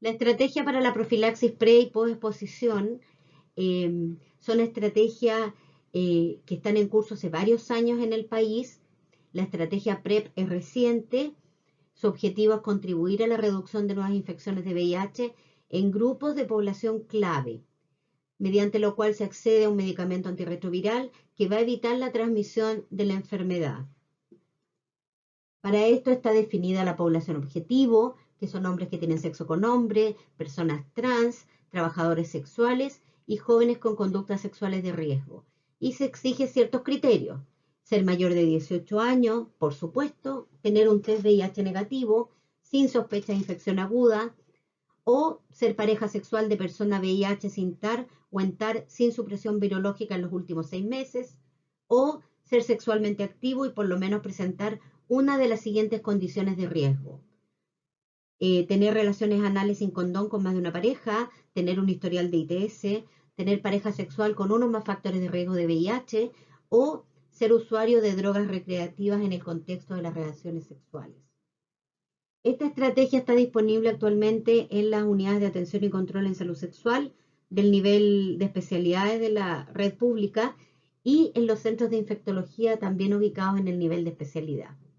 La estrategia para la profilaxis pre y posexposición son estrategias que están en curso hace varios años en el país. La estrategia PrEP es reciente. Su objetivo es contribuir a la reducción de nuevas infecciones de VIH en grupos de población clave, mediante lo cual se accede a un medicamento antirretroviral que va a evitar la transmisión de la enfermedad. Para esto está definida la población objetivo, que son hombres que tienen sexo con hombres, personas trans, trabajadores sexuales y jóvenes con conductas sexuales de riesgo. Y se exige ciertos criterios: ser mayor de 18 años, por supuesto, tener un test VIH negativo, sin sospecha de infección aguda, o ser pareja sexual de persona VIH sin TAR o en TAR sin supresión virológica en los últimos 6 meses, o ser sexualmente activo y por lo menos presentar una de las siguientes condiciones de riesgo: tener relaciones anales sin condón con más de una pareja, tener un historial de ITS, tener pareja sexual con uno o más factores de riesgo de VIH, o ser usuario de drogas recreativas en el contexto de las relaciones sexuales. Esta estrategia está disponible actualmente en las unidades de atención y control en salud sexual del nivel de especialidades de la red pública y en los centros de infectología también ubicados en el nivel de especialidad.